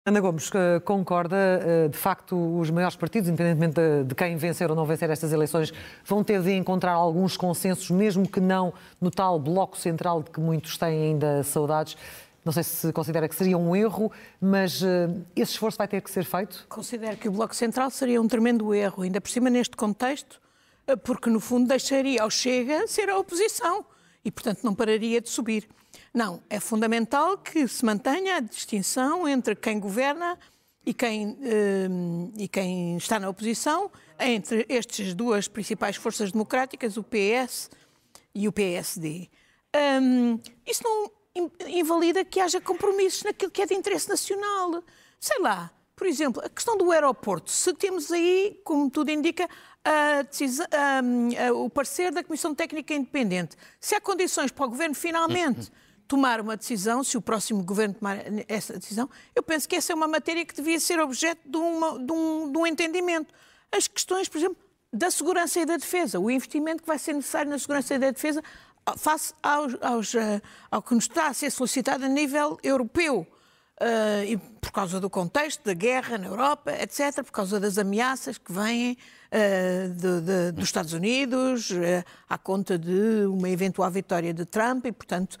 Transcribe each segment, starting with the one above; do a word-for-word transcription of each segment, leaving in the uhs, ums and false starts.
Ana Gomes, concorda, de facto, os maiores partidos, independentemente de quem vencer ou não vencer estas eleições, vão ter de encontrar alguns consensos, mesmo que não no tal bloco central de que muitos têm ainda saudades. Não sei se considera que seria um erro, mas esse esforço vai ter que ser feito? Considero que o bloco central seria um tremendo erro, ainda por cima neste contexto, porque no fundo deixaria ao Chega ser a oposição e, portanto, não pararia de subir. Não, é fundamental que se mantenha a distinção entre quem governa e quem, eh, e quem está na oposição, entre estas duas principais forças democráticas, o P S e o P S D. Um, isso não invalida que haja compromissos naquilo que é de interesse nacional. Sei lá, por exemplo, a questão do aeroporto. Se temos aí, como tudo indica, a decisão, a, a, o parecer da Comissão Técnica Independente, se há condições para o Governo finalmente tomar uma decisão, se o próximo Governo tomar essa decisão, eu penso que essa é uma matéria que devia ser objeto de, uma, de, um, de um entendimento. As questões, por exemplo, da segurança e da defesa, o investimento que vai ser necessário na segurança e da defesa face aos, aos, ao que nos está a ser solicitado a nível europeu, uh, e por causa do contexto da guerra na Europa, etcétera, por causa das ameaças que vêm uh, de, de, dos Estados Unidos, uh, à conta de uma eventual vitória de Trump e, portanto,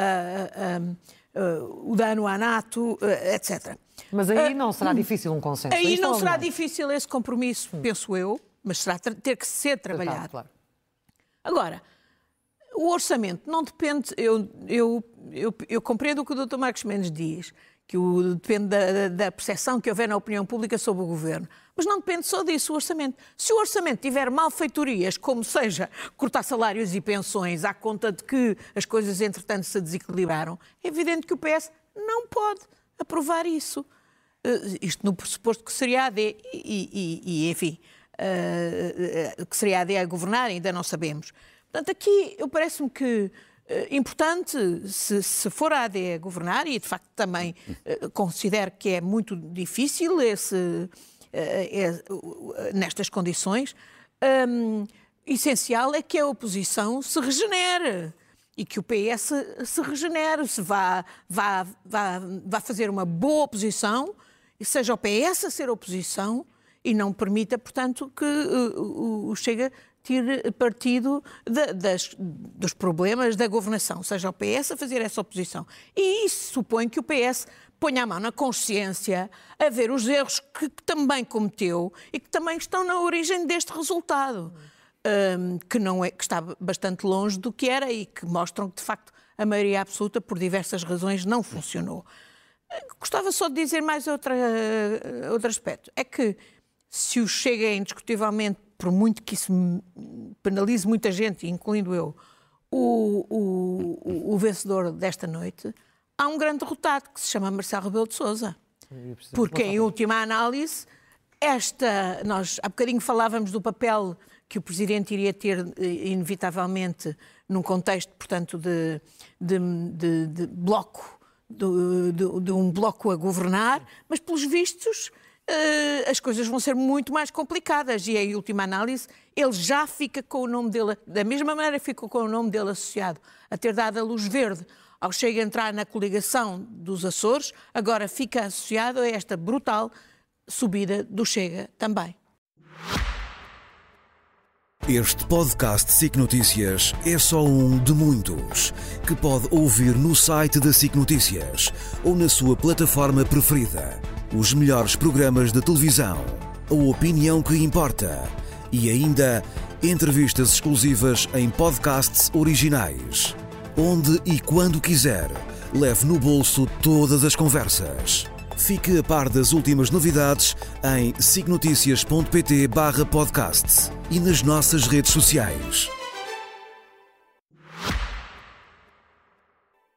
Uh, uh, uh, o dano à NATO, uh, etcétera. Mas aí uh, não será hum, difícil um consenso? Aí não será difícil esse compromisso, hum. penso eu, mas será ter que ser trabalhado. Claro. Agora, o orçamento não depende... Eu, eu, eu, eu compreendo o que o doutor Marcos Mendes diz, que o, depende da, da percepção que houver na opinião pública sobre o governo. Mas não depende só disso, o orçamento. Se o orçamento tiver malfeitorias, como seja cortar salários e pensões à conta de que as coisas, entretanto, se desequilibraram, é evidente que o P S não pode aprovar isso. Uh, isto no pressuposto que seria a AD e, e, e enfim, uh, uh, que seria a AD a governar, ainda não sabemos. Portanto, aqui eu parece-me que Uh, importante, se, se for a AD a governar, e de facto também uh, considero que é muito difícil esse, uh, é, uh, nestas condições, um, essencial é que a oposição se regenere e que o P S se regenere, se vá, vá, vá, vá fazer uma boa oposição e seja o P S a ser oposição e não permita, portanto, que uh, o, o Chega tire partido de, das, dos problemas da governação, seja o P S a fazer essa oposição. E isso supõe que o P S ponha a mão na consciência a ver os erros que, que também cometeu e que também estão na origem deste resultado, um, que, não é, que está bastante longe do que era e que mostram que, de facto, a maioria absoluta, por diversas razões, não funcionou. Gostava só de dizer mais outra, outro aspecto. É que se o Chega é indiscutivelmente, por muito que isso penalize muita gente, incluindo eu, o, o, o vencedor desta noite, há um grande derrotado que se chama Marcelo Rebelo de Sousa. Porque, em última análise, esta, nós há bocadinho falávamos do papel que o Presidente iria ter, inevitavelmente, num contexto, portanto, de, de, de, de bloco, de, de, de um bloco a governar, mas, pelos vistos, Uh, as coisas vão ser muito mais complicadas e, em última análise, ele já fica com o nome dele, da mesma maneira ficou com o nome dele associado a ter dado a luz verde ao Chega a entrar na coligação dos Açores, agora fica associado a esta brutal subida do Chega também. Este podcast SIC Notícias é só um de muitos que pode ouvir no site da SIC Notícias ou na sua plataforma preferida. Os melhores programas de televisão, a opinião que importa e ainda entrevistas exclusivas em podcasts originais. Onde e quando quiser, leve no bolso todas as conversas. Fique a par das últimas novidades em sic noticias ponto pt barra podcast e nas nossas redes sociais.